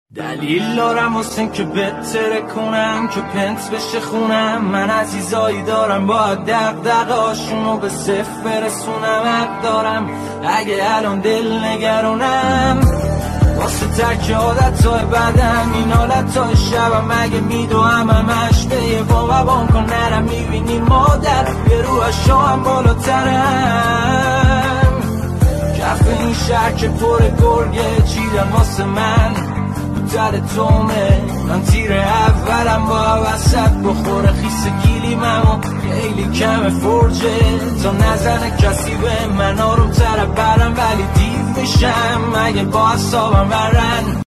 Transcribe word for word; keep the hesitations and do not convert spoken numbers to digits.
دلیل دارم واسه که بهتره کنم که پنت بشه خونم. من عزیزایی دارم باید دق هاشونو به صفر برسونم. حق دارم اگه الان دل نگرونم واسه ترک عادتهای بدم، این حالتهای شبم اگه میدوهم همش به یه بام و بام کن نرم. میبینی مادر یه روح شاهم بالاترم. کف این شهر که پر گرگه چیدن واسه من در تومه. من تیر اولم با وسط بخوره خیس گیلیمم و خیلی کم فرجه تا نزنه کسی به من. آروم تر برم ولی دیو میشم اگه با حسابم برن.